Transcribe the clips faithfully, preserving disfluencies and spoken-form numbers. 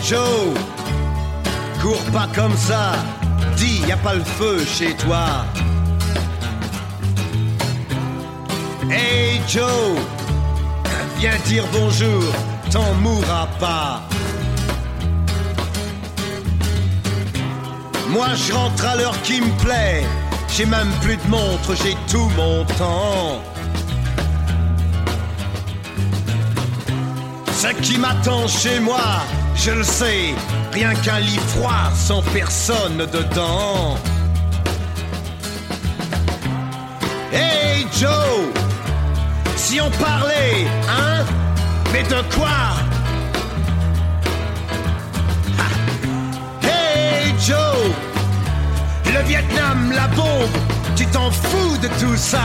Joe, cours pas comme ça, dis y a pas le feu chez toi. Hey Joe, viens dire bonjour, t'en mourras pas. Moi je rentre à l'heure qui me plaît, j'ai même plus de montre, j'ai tout mon temps. Ce qui m'attend chez moi, je le sais, rien qu'un lit froid sans personne dedans. Hey Joe, si on parlait, hein, mais de quoi? Ha. Hey Joe, le Vietnam, la bombe, tu t'en fous de tout ça?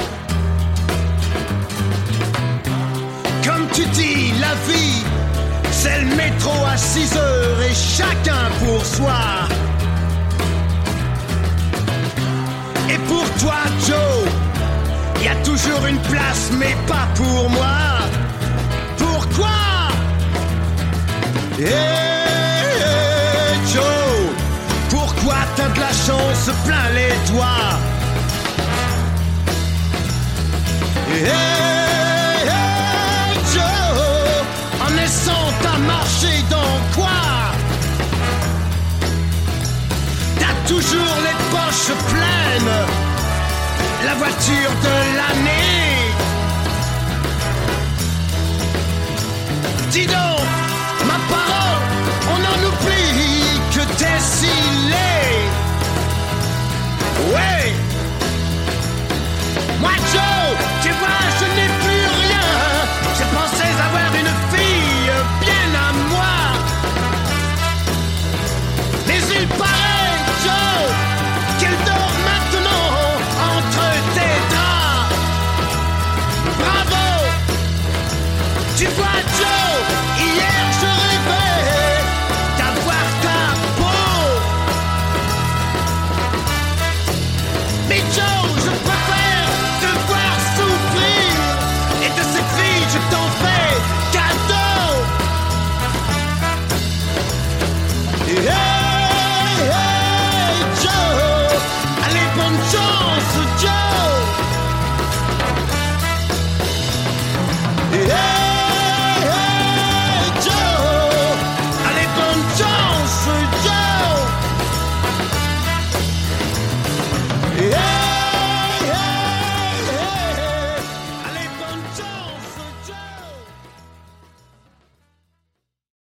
Comme tu dis, la vie, c'est le métro à six heures et chacun pour soi. Et pour toi, Joe, il y a toujours une place, mais pas pour moi. Pourquoi? Hey, hey, Joe, pourquoi t'as de la chance plein les doigts? Hey, hey, Joe, en naissant t'as marché dans quoi? T'as toujours les poches pleines, la voiture de l'année. Dis donc, ma parole, on en oublie que t'es si laid. Ouais. Moi Joe, tu vois, je n'ai